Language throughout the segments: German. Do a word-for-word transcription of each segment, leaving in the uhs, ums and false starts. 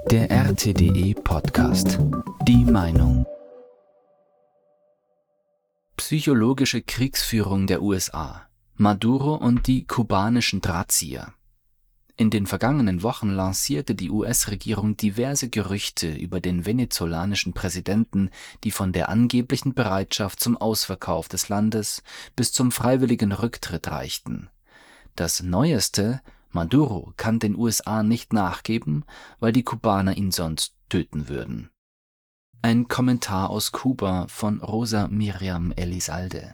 Der R T D E-Podcast. Die Meinung. Psychologische Kriegsführung der U S A. Maduro und die kubanischen Drahtzieher. In den vergangenen Wochen lancierte die U S-Regierung diverse Gerüchte über den venezolanischen Präsidenten, die von der angeblichen Bereitschaft zum Ausverkauf des Landes bis zum freiwilligen Rücktritt reichten. Das Neueste: Maduro kann den U S A nicht nachgeben, weil die Kubaner ihn sonst töten würden. Ein Kommentar aus Kuba von Rosa Miriam Elizalde.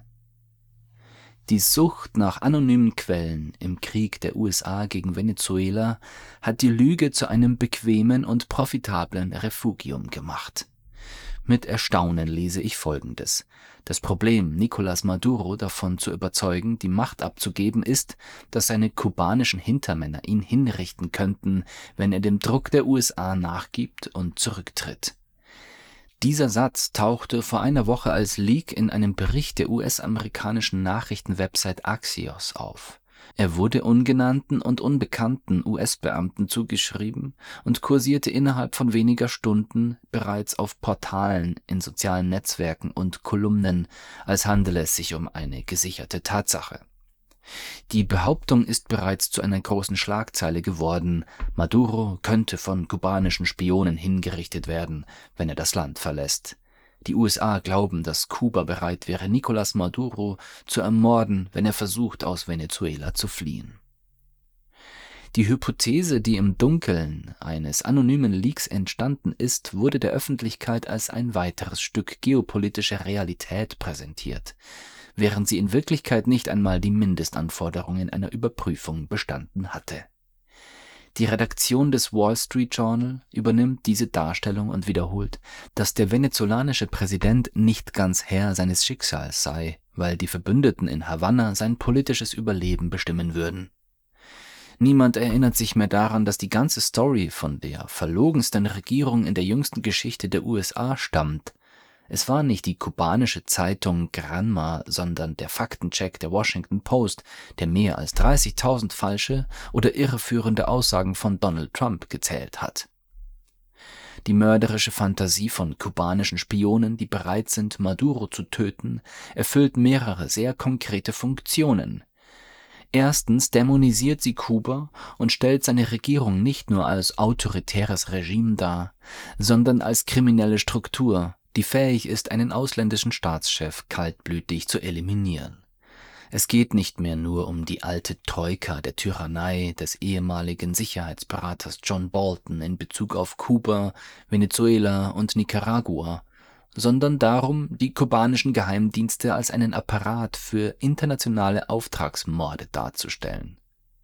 Die Sucht nach anonymen Quellen im Krieg der U S A gegen Venezuela hat die Lüge zu einem bequemen und profitablen Refugium gemacht. Mit Erstaunen lese ich Folgendes: Das Problem, Nicolás Maduro davon zu überzeugen, die Macht abzugeben, ist, dass seine kubanischen Hintermänner ihn hinrichten könnten, wenn er dem Druck der U S A nachgibt und zurücktritt. Dieser Satz tauchte vor einer Woche als Leak in einem Bericht der U S-amerikanischen Nachrichtenwebsite Axios auf. Er wurde ungenannten und unbekannten U S-Beamten zugeschrieben und kursierte innerhalb von weniger Stunden bereits auf Portalen, in sozialen Netzwerken und Kolumnen, als handele es sich um eine gesicherte Tatsache. Die Behauptung ist bereits zu einer großen Schlagzeile geworden: Maduro könnte von kubanischen Spionen hingerichtet werden, wenn er das Land verlässt. Die U S A glauben, dass Kuba bereit wäre, Nicolás Maduro zu ermorden, wenn er versucht, aus Venezuela zu fliehen. Die Hypothese, die im Dunkeln eines anonymen Leaks entstanden ist, wurde der Öffentlichkeit als ein weiteres Stück geopolitischer Realität präsentiert, während sie in Wirklichkeit nicht einmal die Mindestanforderungen einer Überprüfung bestanden hatte. Die Redaktion des Wall Street Journal übernimmt diese Darstellung und wiederholt, dass der venezolanische Präsident nicht ganz Herr seines Schicksals sei, weil die Verbündeten in Havanna sein politisches Überleben bestimmen würden. Niemand erinnert sich mehr daran, dass die ganze Story von der verlogensten Regierung in der jüngsten Geschichte der U S A stammt. Es war nicht die kubanische Zeitung Granma, sondern der Faktencheck der Washington Post, der mehr als dreißigtausend falsche oder irreführende Aussagen von Donald Trump gezählt hat. Die mörderische Fantasie von kubanischen Spionen, die bereit sind, Maduro zu töten, erfüllt mehrere sehr konkrete Funktionen. Erstens dämonisiert sie Kuba und stellt seine Regierung nicht nur als autoritäres Regime dar, sondern als kriminelle Struktur, die fähig ist, einen ausländischen Staatschef kaltblütig zu eliminieren. Es geht nicht mehr nur um die alte Troika der Tyrannei des ehemaligen Sicherheitsberaters John Bolton in Bezug auf Kuba, Venezuela und Nicaragua, sondern darum, die kubanischen Geheimdienste als einen Apparat für internationale Auftragsmorde darzustellen.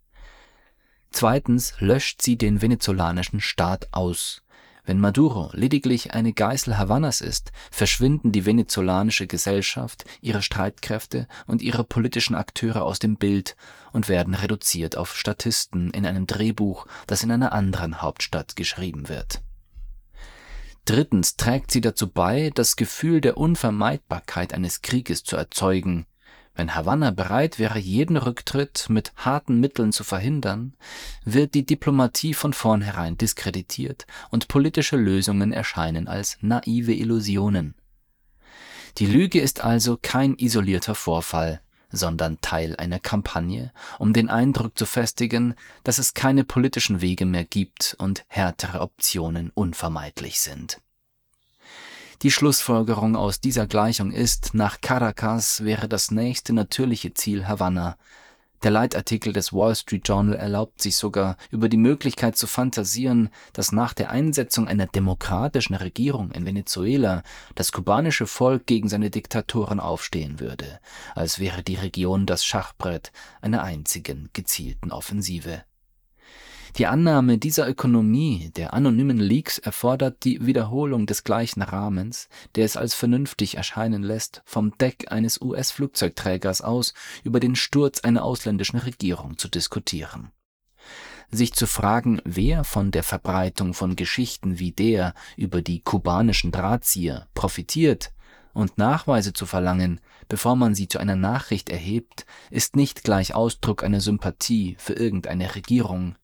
Zweitens löscht sie den venezolanischen Staat aus. Wenn Maduro lediglich eine Geißel Havannas ist, verschwinden die venezolanische Gesellschaft, ihre Streitkräfte und ihre politischen Akteure aus dem Bild und werden reduziert auf Statisten in einem Drehbuch, das in einer anderen Hauptstadt geschrieben wird. Drittens trägt sie dazu bei, das Gefühl der Unvermeidbarkeit eines Krieges zu erzeugen. Wenn Havanna bereit wäre, jeden Rücktritt mit harten Mitteln zu verhindern, wird die Diplomatie von vornherein diskreditiert und politische Lösungen erscheinen als naive Illusionen. Die Lüge ist also kein isolierter Vorfall, sondern Teil einer Kampagne, um den Eindruck zu festigen, dass es keine politischen Wege mehr gibt und härtere Optionen unvermeidlich sind. Die Schlussfolgerung aus dieser Gleichung ist, nach Caracas wäre das nächste natürliche Ziel Havanna. Der Leitartikel des Wall Street Journal erlaubt sich sogar, über die Möglichkeit zu fantasieren, dass nach der Einsetzung einer demokratischen Regierung in Venezuela das kubanische Volk gegen seine Diktatoren aufstehen würde, als wäre die Region das Schachbrett einer einzigen gezielten Offensive. Die Annahme dieser Ökonomie der anonymen Leaks erfordert die Wiederholung des gleichen Rahmens, der es als vernünftig erscheinen lässt, vom Deck eines U S-Flugzeugträgers aus über den Sturz einer ausländischen Regierung zu diskutieren. Sich zu fragen, wer von der Verbreitung von Geschichten wie der über die kubanischen Drahtzieher profitiert, und Nachweise zu verlangen, bevor man sie zu einer Nachricht erhebt, ist nicht gleich Ausdruck einer Sympathie für irgendeine Regierung.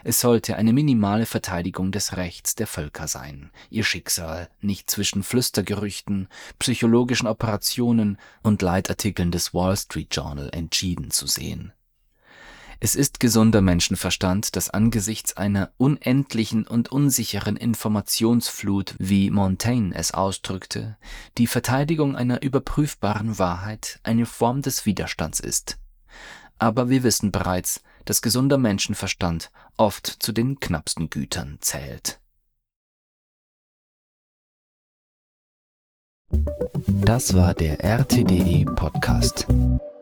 Es sollte eine minimale Verteidigung des Rechts der Völker sein, ihr Schicksal nicht zwischen Flüstergerüchten, psychologischen Operationen und Leitartikeln des Wall Street Journal entschieden zu sehen. Es ist gesunder Menschenverstand, dass angesichts einer unendlichen und unsicheren Informationsflut, wie Montaigne es ausdrückte, die Verteidigung einer überprüfbaren Wahrheit eine Form des Widerstands ist. Aber wir wissen bereits, dass gesunder Menschenverstand oft zu den knappsten Gütern zählt. Das war der R T D E Podcast.